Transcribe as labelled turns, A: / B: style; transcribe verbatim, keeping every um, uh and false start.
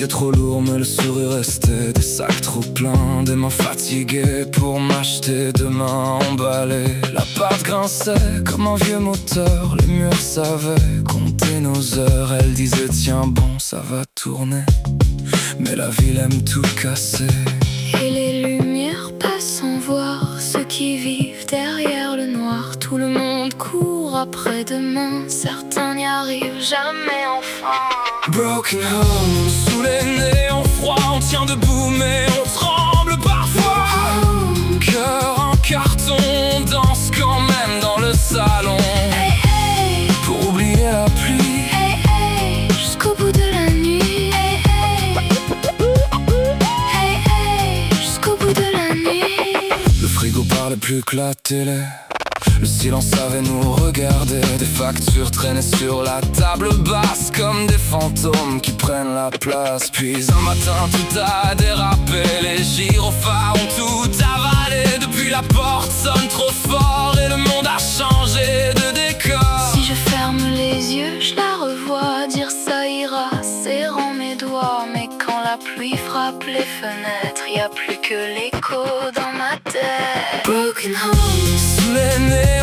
A: C'était trop lourd mais le sourire restait. Des sacs trop pleins, des mains fatiguées pour m'acheter. Deux mains emballées, la pâte grinçait comme un vieux moteur. Les murs savaient compter nos heures. Elle disait tiens bon ça va tourner, mais la ville aime tout casser.
B: Et les lumières passent sans voir ceux qui vivent derrière le noir. Tout le monde court après demain, certains n'y arrivent jamais enfin.
A: Broken home, sous les néons froids, on tient debout mais on tremble parfois. Cœur en carton, on danse quand même dans le salon.
B: Hey, hey,
A: pour oublier la pluie.
B: Hey, hey, jusqu'au bout de la nuit. Hey, hey, hey, hey, jusqu'au bout de la nuit.
A: Le frigo parlait plus que la télé. Le silence savait nous regarder. Des factures traînaient sur la table basse comme des fantômes qui prennent la place. Puis un matin tout a dérapé. Les gyrophares ont tout avalé. Depuis la porte sonne trop fort et le monde a changé de décor.
B: Si je ferme les yeux, je la revois dire ça ira, serrant mes doigts. Mais quand la pluie frappe les fenêtres, y a plus que l'écho dans ma tête. Broken home,
A: sous les nez